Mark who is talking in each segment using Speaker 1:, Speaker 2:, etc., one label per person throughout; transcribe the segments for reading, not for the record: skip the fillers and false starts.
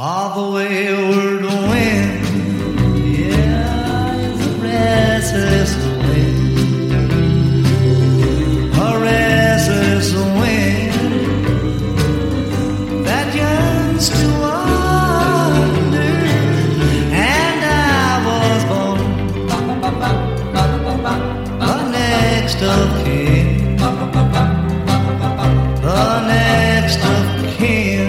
Speaker 1: All the wayward wind, yeah, is a restless wind, a restless wind that yearns to wander. And I was born the next of kin, the next of kin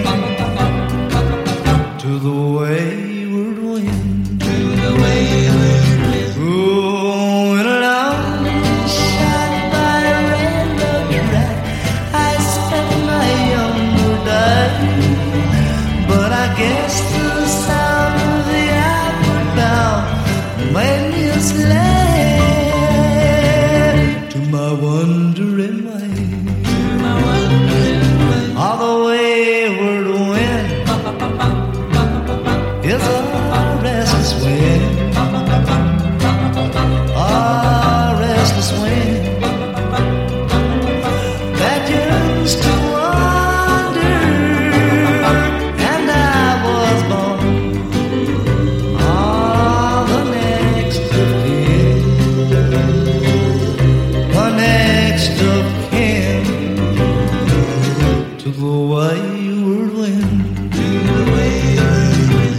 Speaker 1: to the wayward wind, to the wayward wind. Going along, shot by a rainbow bright, I spent my younger days. But I guess the sound of the outward bound made me a slave to my wandering ways. All the wayward wind is a restless wind, a restless wind that yearns to wander. And I was born the next of kin, the next of kin to the wayward wind, to the wayward wind.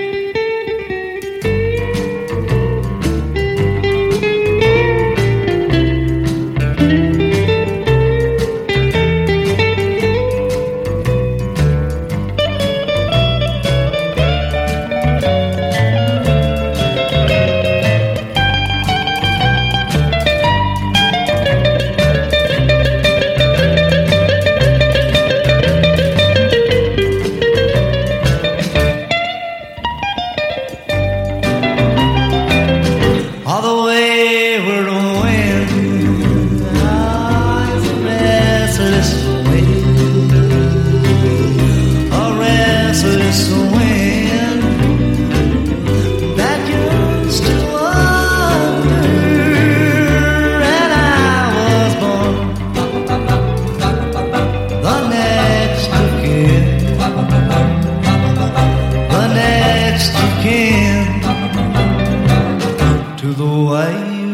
Speaker 1: All the wayward wind is a restless wind, a restless wind that yearns to wander. And I was born the next of kin, the next of kin to the way